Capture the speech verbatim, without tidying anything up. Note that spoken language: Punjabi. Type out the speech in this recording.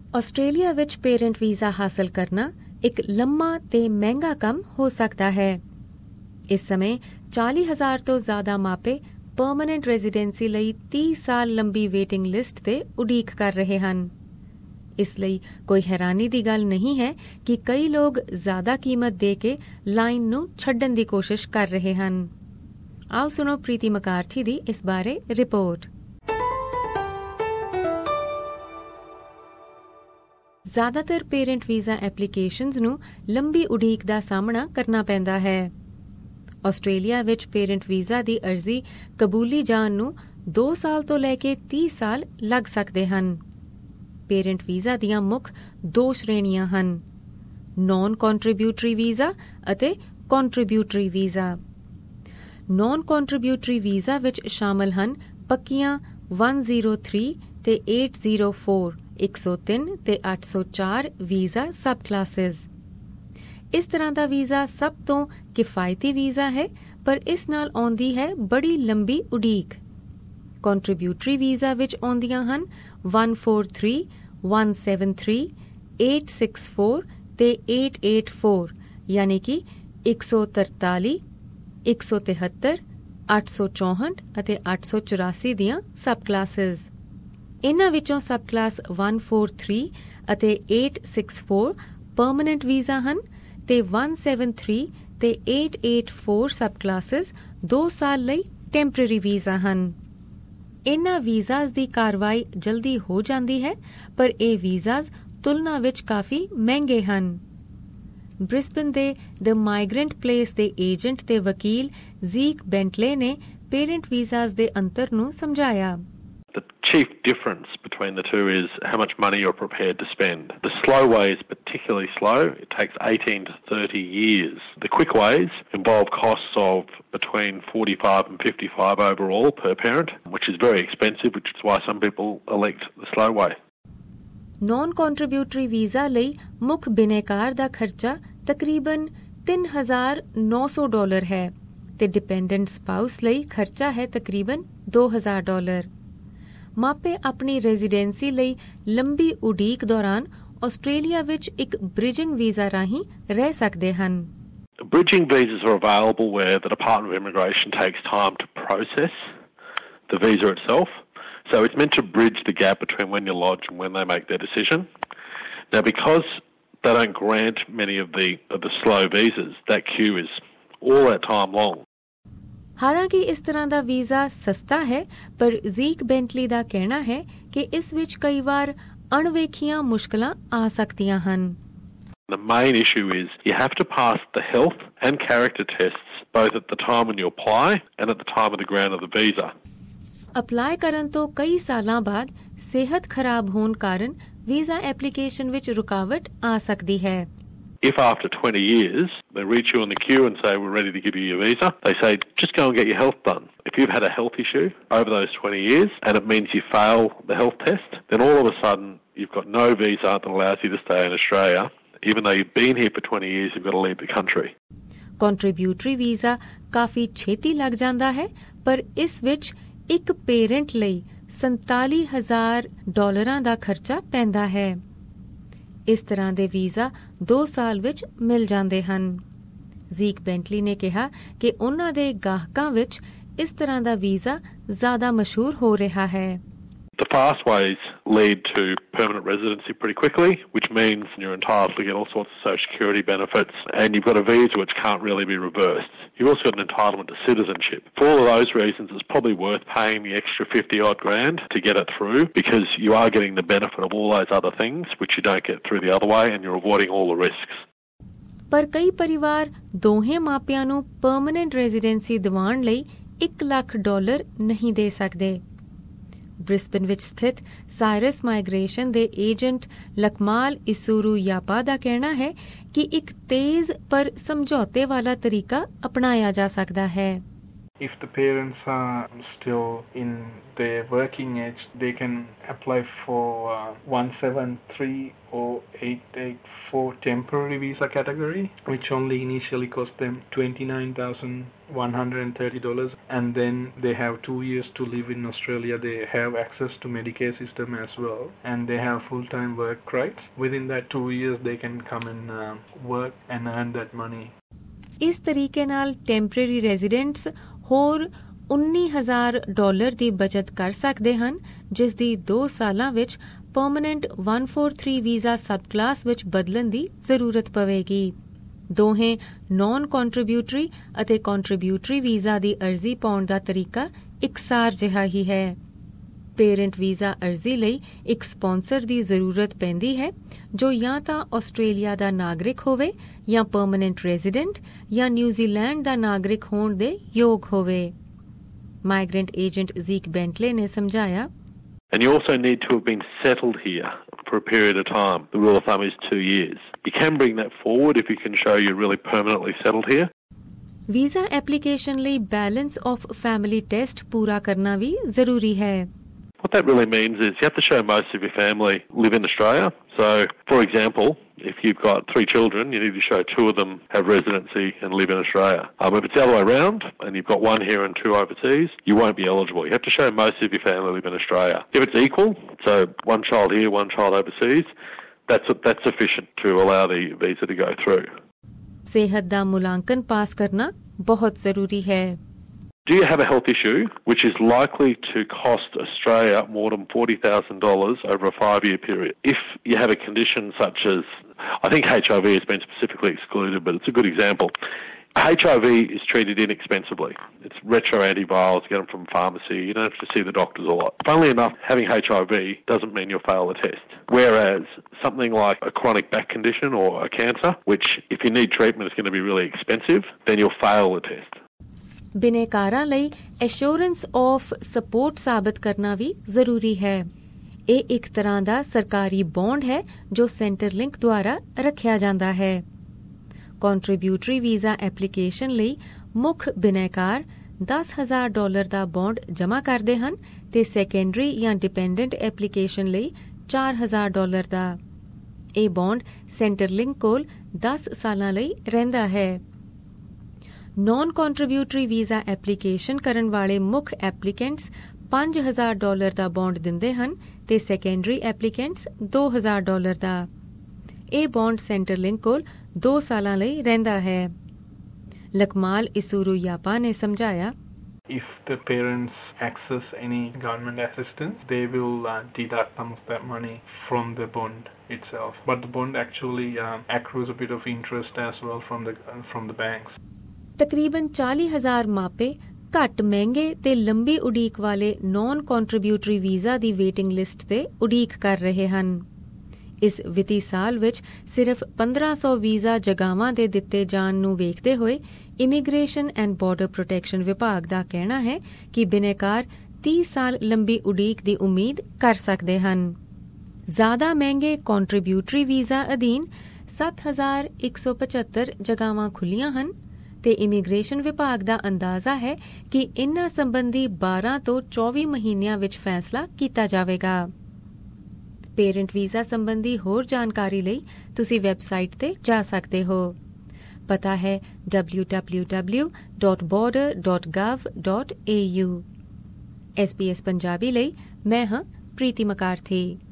ਆਸਟ੍ਰੇਲੀਆ ਵਿੱਚ ਪੇਰੈਂਟ ਵੀਜ਼ਾ ਹਾਸਲ ਕਰਨਾ ਇੱਕ ਲੰਮਾ ਤੇ ਮਹਿੰਗਾ ਕੰਮ ਹੋ ਸਕਦਾ ਹੈ। ਇਸ ਸਮੇਂ ਚਾਲੀ ਹਜ਼ਾਰ ਤੋਂ ਜ਼ਿਆਦਾ ਮਾਪੇ ਪਰਮਾਨੈਂਟ ਰੈਜ਼ੀਡੈਂਸੀ ਲਈ ਤੀਹ ਸਾਲ ਲੰਬੀ ਵੇਟਿੰਗ ਲਿਸਟ ਤੇ ਉਡੀਕ ਕਰ ਰਹੇ ਹਨ। ਇਸ ਲਈ ਕੋਈ ਹੈਰਾਨੀ ਦੀ ਗੱਲ ਨਹੀਂ ਹੈ ਕਿ ਕਈ ਲੋਕ ਜ਼ਿਆਦਾ ਕੀਮਤ ਦੇ ਕੇ ਲਾਈਨ ਨੂੰ ਛੱਡਣ ਦੀ ਕੋਸ਼ਿਸ਼ ਕਰ ਰਹੇ ਹਨ। ਆਓ ਸੁਣੋ ਪ੍ਰੀਤੀ ਮਕਾਰਥੀ ਦੀ ਇਸ ਬਾਰੇ ਰਿਪੋਰਟ। ਜ਼ਿਆਦਾਤਰ ਪੇਰੈਂਟ ਵੀਜ਼ਾ ਐਪਲੀਕੇਸ਼ਨਜ਼ ਨੂੰ ਲੰਬੀ ਉਡੀਕ ਦਾ ਸਾਹਮਣਾ ਕਰਨਾ ਪੈਂਦਾ ਹੈ। ਆਸਟ੍ਰੇਲੀਆ ਵਿੱਚ ਪੇਰੈਂਟ ਵੀਜ਼ਾ ਦੀ ਅਰਜ਼ੀ ਕਬੂਲੀ ਜਾਣ ਨੂੰ ਦੋ ਸਾਲ ਤੋਂ ਲੈ ਕੇ ਤੀਹ ਸਾਲ ਲੱਗ ਸਕਦੇ ਹਨ। ਪੇਰੈਂਟ ਵੀਜ਼ਾ ਦੀਆਂ ਮੁੱਖ ਦੋ ਸ਼੍ਰੇਣੀਆਂ ਹਨ, ਨੌਨ ਕੰਟਰੀਬਿਊਟਰੀ ਵੀਜ਼ਾ ਅਤੇ contributory visa. Non contributory visa ਵਿੱਚ ਸ਼ਾਮਲ ਹਨ ਪੱਕੀਆਂ ਇੱਕ ਜ਼ੀਰੋ ਤਿੰਨ ਤੇ ਅੱਠ ਜ਼ੀਰੋ ਚਾਰ, ਇੱਕ ਸੌ ਤਿੰਨ ਤੇ ਅੱਠ ਸੌ ਚਾਰ ਵੀਜ਼ਾ ਸਬ ਕਲਾਸਿਸ। ਇਸ ਤਰ੍ਹਾਂ ਦਾ ਵੀਜ਼ਾ ਸਭ ਤੋਂ ਕਿਫਾਇਤੀ ਵੀਜ਼ਾ ਹੈ, ਪਰ ਇਸ ਨਾਲ ਆਉਂਦੀ ਹੈ ਬੜੀ ਲੰਬੀ ਉਡੀਕ। ਕੰਟਰੀਬਿਊਟਰੀ ਵੀਜ਼ਾ ਵਿੱਚ ਆਉਂਦੀਆਂ ਹਨ ਇੱਕ ਚਾਰ ਤਿੰਨ, ਇੱਕ ਸੱਤ ਤਿੰਨ, ਅੱਠ ਛੇ ਚਾਰ ਤੇ ਅੱਠ ਅੱਠ ਚਾਰ, ਯਾਨੀ ਕਿ ਇੱਕ ਸੌ ਤਰਤਾਲੀ, ਇੱਕ ਸੌ ਤਿਹੱਤਰ, ਅੱਠ ਸੌ ਚੌਂਹਠ ਅਤੇ ਅੱਠ ਸੌ ਚੁਰਾਸੀ ਦੀਆਂ ਸਬ ਕਲਾਸਿਸ। ਇਨ੍ਹਾਂ ਵਿੱਚੋਂ ਸਬ ਕਲਾਸ ਇੱਕ ਚਾਰ ਤਿੰਨ ਅਤੇ ਅੱਠ ਛੇ ਚਾਰ ਪਰਮਾਨੈਂਟ ਵੀਜ਼ਾ ਹਨ ਤੇ ਇੱਕ ਸੌ ਤਿਹੱਤਰ ਤੇ ਅੱਠ ਅੱਠ ਚਾਰ ਸਬ ਕਲਾਸਿਸ ਦੋ ਸਾਲ ਲਈ ਟੈਂਪਰੇਰੀ ਵੀਜ਼ਾ ਹਨ। ਇਨ੍ਹਾਂ ਵੀਜ਼ਾਜ਼ ਦੀ ਕਾਰਵਾਈ ਜਲਦੀ ਹੋ ਜਾਂਦੀ ਹੈ, ਪਰ ਇਹ ਵੀਜ਼ਾਜ਼ ਤੁਲਨਾ ਵਿੱਚ ਕਾਫੀ ਮਹਿੰਗੇ ਹਨ। ਬ੍ਰਿਸਬਨ ਦੇ ਦ ਮਾਈਗ੍ਰੈਂਟ ਪਲੇਸ ਦੇ ਏਜੰਟ ਤੇ ਵਕੀਲ ਜ਼ੀਕ ਬੈਂਟਲੇ ਨੇ ਪੇਰੈਂਟ ਵੀਜ਼ਾਜ਼ ਦੇ ਅੰਤਰ ਨੂੰ ਸਮਝਾਇਆ। The chief difference between the two is how much money you're prepared to spend. The slow way is particularly slow. It takes eighteen to thirty years. The quick ways involve costs of between forty-five and fifty-five overall per parent, which is very expensive, which is why some people elect the slow way. Non contributory visa ਲਈ ਮੁੱਖ ਬਿਨੈਕਾਰ ਦਾ ਖਰਚਾ ਤਕਰੀਬਨ ਤਿੰਨ ਹਜ਼ਾਰ ਨੌ ਸੌ ਡਾਲਰ ਹੈ ਤੇ ਡਿਪੈਂਡੈਂਟ ਸਪਾਊਸ ਲਈ ਖਰਚਾ ਹੈ ਤਕਰੀਬਨ ਦੋ ਹਜ਼ਾਰ ਡਾਲਰ। ਮਾਪੇ ਆਪਣੀ ਰੈਜ਼ੀਡੈਂਸੀ ਲਈ ਲੰਬੀ ਉਡੀਕ ਦੌਰਾਨ ਆਸਟ੍ਰੇਲੀਆ ਵਿੱਚ ਇੱਕ ਬ੍ਰਿਜਿੰਗ ਵੀਜ਼ਾ ਰਾਹੀਂ ਰਹਿ ਸਕਦੇ ਹਨ। Bridging visas are available where the Department of Immigration takes time to process the visa itself. So it's meant to bridge the gap between when you lodge and when they make their decision. Now, because they don't grant many of the of the slow visas, that queue is all that time long. ਹਾਲਾਂਕਿ ਇਸ ਤਰ੍ਹਾਂ ਦਾ ਵੀਜ਼ਾ ਸਸਤਾ ਹੈ, ਪਰ ਜ਼ੀਕ ਬੈਂਟਲੀ ਦਾ ਕਹਿਣਾ ਹੈ ਕਿ ਇਸ ਵਿੱਚ ਕਈ ਵਾਰ ਅਣਵੇਖੀਆਂ ਮੁਸ਼ਕਲਾਂ ਆ ਸਕਦੀਆਂ ਹਨ। The main issue is you have to pass the health and character tests both at the time when you apply and at the time of the grant of the visa. Apply ਕਰਨ ਤੋਂ ਕਈ ਸਾਲਾਂ ਬਾਅਦ ਸਿਹਤ ਖਰਾਬ ਹੋਣ ਕਾਰਨ ਵੀਜ਼ਾ ਐਪਲੀਕੇਸ਼ਨ ਵਿੱਚ ਰੁਕਾਵਟ ਆ ਸਕਦੀ ਹੈ। If after twenty years they reach you in the queue and say we're ready to give you your visa, they say just go and get your health done. If you've had a health issue over those twenty years and it means you fail the health test, then all of a sudden you've got no visa that allows you to stay in Australia. Even though you've been here for twenty years, you've got to leave the country. Contributory visa ਕਾਫੀ ਛੇਤੀ ਲੱਗ ਜਾਂਦਾ ਹੈ, ਪਰ ਇਸ ਵਿੱਚ ਇੱਕ ਪੇਰੈਂਟ ਲਈ ਸੰਤਾਲੀ ਹਜ਼ਾਰ ਡਾਲਰਾਂ ਦਾ ਖਰਚਾ ਪੈਂਦਾ ਹੈ। ਇਸ ਤਰ੍ਹਾਂ ਦੇ ਵੀਜ਼ਾ ਦੋ ਸਾਲ ਵਿੱਚ ਮਿਲ ਜਾਂਦੇ ਹਨ। ਜ਼ੀਕ ਬੈਂਟਲੀ ਨੇ ਕਿਹਾ ਕਿ ਉਹਨਾਂ ਦੇ ਗਾਹਕਾਂ ਵਿੱਚ ਇਸ ਤਰ੍ਹਾਂ ਦਾ ਵੀਜ਼ਾ ਜ਼ਿਆਦਾ ਮਸ਼ਹੂਰ ਹੋ ਰਿਹਾ ਹੈ। The fast ways lead to permanent residency pretty quickly, which means you're entitled to get all sorts of social security benefits, and you've got a visa which can't really be reversed. You've also got an entitlement to citizenship. For all of those reasons, it's probably worth paying the extra fifty odd grand to get it through, because you are getting the benefit of all those other things which you don't get through the other way, and you're avoiding all the risks. ਪਰ ਕਈ ਪਰਿਵਾਰ ਦੋਹੇ ਮਾਪਿਆਂ ਨੂੰ ਪਰਮਨੈਂਟ ਰੈਜ਼ੀਡੈਂਸੀ ਦਿਵਾਉਣ ਲਈ ਇੱਕ ਲੱਖ ਡਾਲਰ ਨਹੀਂ ਦੇ ਸਕਦੇ। ਬ੍ਰਿਸਬਨ ਵਿੱਚ ਸਥਿਤ ਸਾਇਰਸ ਮਾਈਗ੍ਰੇਸ਼ਨ ਦੇ ਏਜੰਟ ਲਕਮਾਲ ਇਸੂਰੂ ਯਾਪਾ ਦਾ ਕਹਿਣਾ ਹੈ ਕਿ ਇੱਕ ਤੇਜ਼ ਪਰ ਸਮਝੌਤੇ ਵਾਲਾ ਤਰੀਕਾ ਅਪਣਾਇਆ ਜਾ ਸਕਦਾ ਹੈ। If the parents are still in their working age, they can apply for uh, one seven three or eight eight four temporary visa category, which only initially cost them twenty-nine thousand one hundred thirty dollars, and then they have two years to live in Australia. They have access to Medicare system as well, and they have full-time work rights. Within that two years, they can come and uh, work and earn that money. ਇਸ ਤਰੀਕੇ ਨਾਲ ਟੈਂਪਰੇਰੀ ਰੈਜ਼ੀਡੈਂਟਸ ਹੋਰ ਉੱਨੀ ਹਜ਼ਾਰ ਡਾਲਰ ਦੀ ਬਚਤ ਕਰ ਸਕਦੇ ਹਨ, ਜਿਸ ਦੀ ਦੋ ਸਾਲਾਂ ਵਿੱਚ ਪਰਮਨੈਂਟ ਇੱਕ ਸੌ ਤੈਂਤਾਲੀ ਵੀਜ਼ਾ ਸਬ ਕਲਾਸ ਵਿੱਚ ਬਦਲਣ ਦੀ ਜ਼ਰੂਰਤ ਪਵੇਗੀ। ਦੋਹੇ ਨਾਨ ਕੰਟਰੀਬਿਊਟਰੀ ਅਤੇ ਕੰਟਰੀਬਿਊਟਰੀ ਵੀਜ਼ਾ ਦੀ ਅਰਜ਼ੀ ਪਾਉਣ ਦਾ ਤਰੀਕਾ ਇਕਸਾਰ ਜਿਹਾ ਹੀ ਹੈ। ਪੇਰੈਂਟ ਵੀਜ਼ਾ ਅਰਜ਼ੀ ਲਈ ਇੱਕ ਸਪਾਂਸਰ ਦੀ ਜ਼ਰੂਰਤ ਪੈਂਦੀ ਹੈ, ਜੋ ਜਾਂ ਤਾਂ ਆਸਟ੍ਰੇਲੀਆ ਦਾ ਨਾਗਰਿਕ ਹੋਵੇ ਜਾਂ ਪਰਮਨੈਂਟ ਰੈਜ਼ੀਡੈਂਟ ਜਾਂ ਨਿਊਜ਼ੀਲੈਂਡ ਦਾ ਨਾਗਰਿਕ ਹੋਣ ਦੇ ਯੋਗ ਹੋਵੇ। ਮਾਈਗ੍ਰੈਂਟ ਏਜੰਟ ਜ਼ੀਕ ਬੈਂਟਲੇ ਨੇ ਸਮਝਾਇਆ, And you also need to have been settled here for a period of time. The rule of thumb is two years. You can bring that forward if you can show you're really permanently settled here. Visa application ਲਈ ਬੈਲੈਂਸ ਆਫ ਫੈਮਿਲੀ ਟੈਸਟ ਪੂਰਾ ਕਰਨਾ ਵੀ ਜ਼ਰੂਰੀ ਹੈ। What that really means is you have to show most of your family live in Australia. So, for example, if you've got three children, you need to show two of them have residency and live in Australia. Um, if it's the other way around and you've got one here and two overseas, you won't be eligible. You have to show most of your family live in Australia. If it's equal, so one child here, one child overseas, that's that's sufficient to allow the visa to go through. ਸਿਹਤ ਦਾ ਮੁਲਾਂਕਣ ਪਾਸ ਕਰਨਾ ਬਹੁਤ ਜ਼ਰੂਰੀ ਹੈ। Do you have a health issue which is likely to cost Australia more than forty thousand dollars over a five-year period? If you have a condition such as, I think H I V has been specifically excluded, but it's a good example. H I V is treated inexpensively. It's retro antivirals, you get them from pharmacy, you don't have to see the doctors a lot. Funnily enough, having H I V doesn't mean you'll fail the test. Whereas something like a chronic back condition or a cancer, which if you need treatment is going to be really expensive, then you'll fail the test. ਬਿਨੇਕਾਰਾਂ ਲਈ ਐਸ਼ੋਰੈਂਸ ਆਫ ਸਪੋਰਟ ਸਾਬਤ ਕਰਨਾ ਵੀ ਜ਼ਰੂਰੀ ਹੈ। ਇਹ ਇੱਕ ਤਰ੍ਹਾਂ ਦਾ ਸਰਕਾਰੀ ਬੌਂਡ ਹੈ ਜੋ ਸੈਂਟਰਲਿੰਕ ਦੁਆਰਾ ਰੱਖਿਆ ਜਾਂਦਾ ਹੈ। ਕੰਟਰੀਬਿਊਟਰੀ ਵੀਜ਼ਾ ਐਪਲੀਕੇਸ਼ਨ ਲਈ ਮੁੱਖ ਬਿਨੇਕਾਰ ਦਸ ਹਜ਼ਾਰ ਡਾਲਰ ਦਾ ਬੌਂਡ ਜਮ੍ਹਾਂ ਕਰਦੇ ਹਨ ਤੇ ਸੈਕੰਡਰੀ ਜਾਂ ਡਿਪੈਂਡੈਂਟ ਐਪਲੀਕੇਸ਼ਨ ਲਈ ਚਾਰ ਹਜ਼ਾਰ ਡਾਲਰ ਦਾ। ਇਹ ਬੌਂਡ ਸੈਂਟਰਲਿੰਕ ਕੋਲ ਦਸ ਸਾਲਾਂ ਲਈ ਰਹਿੰਦਾ ਹੈ। ਨਾਨ ਕੰਟਰੀਬਿਊਟਰੀ ਵੀਜ਼ਾ ਐਪਲੀਕੇਸ਼ਨ ਕਰਨ ਵਾਲੇ ਮੁੱਖ ਐਪਲੀਕੈਂਟਸ ਪੰਜ ਹਜ਼ਾਰ ਡਾਲਰ ਦਾ ਬੌਂਡ ਦਿੰਦੇ ਹਨ ਤੇ ਸੈਕੰਡਰੀ ਐਪਲੀਕੈਂਟਸ ਦੋ ਹਜ਼ਾਰ ਡਾਲਰ ਦਾ। ਇਹ ਬੌਂਡ ਸੈਂਟਰਲਿੰਕ ਕੋਲ ਦੋ ਸਾਲਾਂ ਲਈ ਰਹਿੰਦਾ ਹੈ। ਲਕਮਾਲ ਇਸੂਰੂ ਯਾਪਾ ਨੇ ਸਮਝਾਇਆ, If the parents access any government assistance, they will uh, deduct some of that money from the bond itself. But the bond actually uh, accrues a bit of interest as well from the uh, from the banks. ਤਕਰੀਬਨ ਚਾਲੀ ਹਜ਼ਾਰ ਮਾਪੇ ਘੱਟ ਮਹਿੰਗੇ ਤੇ ਲੰਬੀ ਉਡੀਕ ਵਾਲੇ ਨਾਨ ਕੰਟਰੀਬਿਊਟਰੀ ਵੀਜ਼ਾ ਦੀ ਵੇਟਿੰਗ ਲਿਸਟ ਤੇ ਉਡੀਕ ਕਰ ਰਹੇ ਹਨ। ਇਸ ਵਿੱਤੀ ਸਾਲ ਵਿੱਚ ਸਿਰਫ ਪੰਦਰਾਂ ਸੌ ਵੀਜ਼ਾ ਜਗ੍ਹਾਵਾਂ ਦੇ ਦਿੱਤੇ ਜਾਣ ਨੂੰ ਵੇਖਦੇ ਹੋਏ ਇਮੀਗ੍ਰੇਸ਼ਨ ਐਂਡ ਬਾਰਡਰ ਪ੍ਰੋਟੈਕਸ਼ਨ ਵਿਭਾਗ ਦਾ ਕਹਿਣਾ ਹੈ ਕਿ ਬਿਨੇਕਾਰ ਤੀਹ ਸਾਲ ਲੰਬੀ ਉਡੀਕ ਦੀ ਉਮੀਦ ਕਰ ਸਕਦੇ ਹਨ। ਜ਼ਿਆਦਾ ਮਹਿੰਗੇ ਕੰਟਰੀਬਿਊਟਰੀ ਵੀਜ਼ਾ ਅਧੀਨ ਸੱਤ ਹਜ਼ਾਰ ਇੱਕ ਸੌ ਪਝੱਤਰ ਜਗ੍ਹਾਵਾਂ ਖੁੱਲ੍ਹੀਆਂ ਹਨ ਤੇ ਇਮੀਗ੍ਰੇਸ਼ਨ ਵਿਭਾਗ ਦਾ ਅੰਦਾਜ਼ਾ ਹੈ ਕਿ ਇਨ੍ਹਾਂ ਸੰਬੰਧੀ ਬਾਰਾਂ ਤੋਂ ਚੌਵੀ ਮਹੀਨਿਆਂ ਵਿੱਚ ਫੈਸਲਾ ਕੀਤਾ ਜਾਵੇਗਾ। ਪੇਰੈਂਟ ਵੀਜ਼ਾ ਸੰਬੰਧੀ ਹੋਰ ਜਾਣਕਾਰੀ ਲਈ ਤੁਸੀਂ ਵੈਬਸਾਈਟ ਤੇ ਜਾ ਸਕਦੇ ਹੋ। ਪਤਾ ਹੈ W W W dot border dot gov dot A U. S B S Punjabi ਲਈ ਮੈਂ ਹਾਂ ਪ੍ਰੀਤੀ ਮਕਾਰਥੀ।